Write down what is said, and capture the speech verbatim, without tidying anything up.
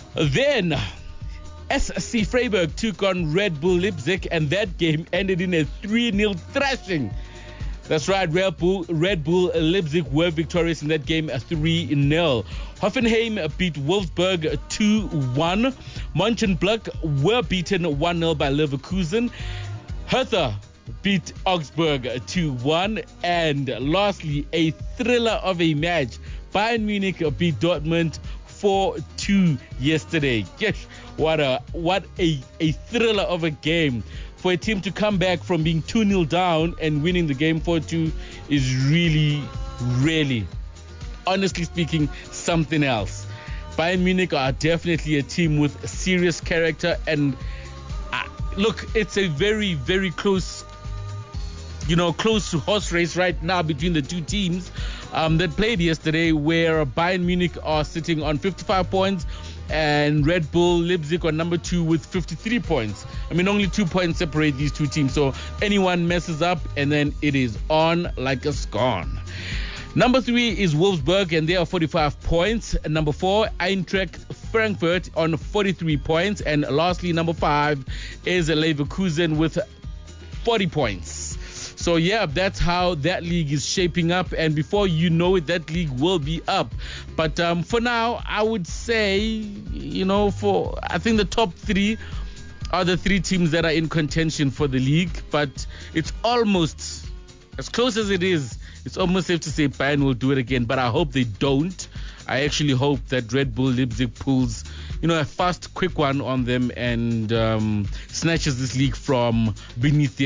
Then S C Freiburg took on Red Bull Leipzig, and that game ended in a three nil thrashing. That's right, Red Bull, Red Bull Leipzig were victorious in that game, three nil. Hoffenheim beat Wolfsburg two one. Mönchengladbach were beaten one nil by Leverkusen. Hertha beat Augsburg two one. And lastly, a thriller of a match. Bayern Munich beat Dortmund four two yesterday. Yes, what a what a, a thriller of a game. For a team to come back from being two nil down and winning the game four two is really, really, honestly speaking, something else. Bayern Munich are definitely a team with serious character, and uh, look, it's a very, very close, you know, close horse race right now between the two teams um, that played yesterday, where Bayern Munich are sitting on fifty-five points and Red Bull Leipzig on number two with fifty-three points. I mean, only two points separate these two teams, so anyone messes up and then it is on like a scone. Number three is Wolfsburg, and they are forty-five points. And number four, Eintracht Frankfurt on forty-three points. And lastly, number five is Leverkusen with forty points. So yeah, that's how that league is shaping up, and before you know it, that league will be up. But um, for now, I would say, you know, for I think the top three are the three teams that are in contention for the league, but it's almost, as close as it is, it's almost safe to say Bayern will do it again, but I hope they don't. I actually hope that Red Bull Leipzig pulls, you know, a fast, quick one on them and um, snatches this league from beneath their